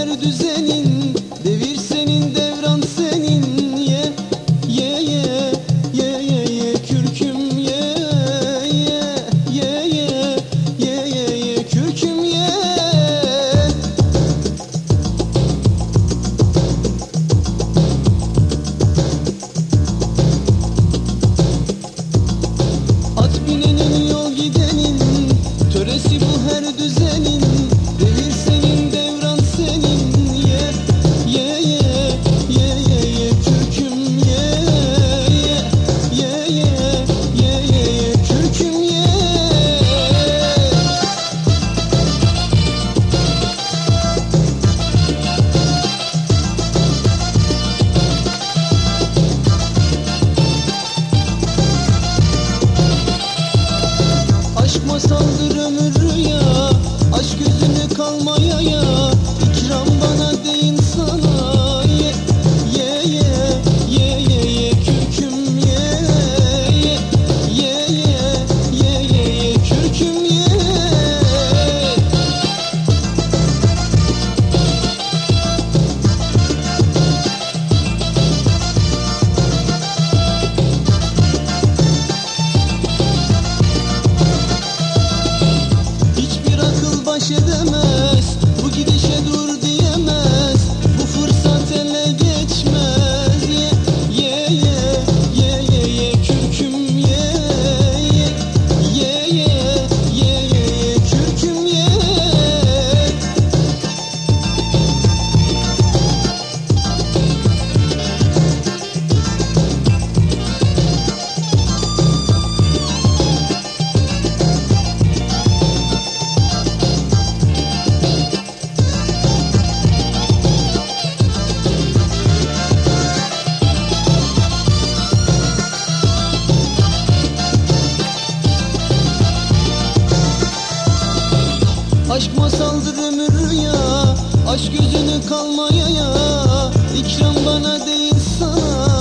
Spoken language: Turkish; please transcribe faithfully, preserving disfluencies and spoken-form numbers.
her düzenin, devir senin devran senin. Ye ye ye ye ye ye kürküm ye ye ye ye ye ye ye kürküm ye. At binenin yol gidenin, töresi bu her düzenin. Devir senin devran senin. Ye ye ye ye ye ye kürküm ye ye ye ye ye ye ye kürküm ye. Aşk masaldır ömür rüya, aşk gözünü kalmaya ya. İkram bana deyin sana. Ye ye ye ye ye ye kürküm ye ye ye ye ye ye ye kürküm ye. Hiçbir akıl baş edemez, bu gidişe dur diyemez. Bu fırsat ele geçmez. Ye ye ye ye ye ye kürküm ye ye ye ye ye ye ye kürküm ye. Aşk masaldır ömür rüya, aşk gözünü kalmaya ya. İkram bana değil sana.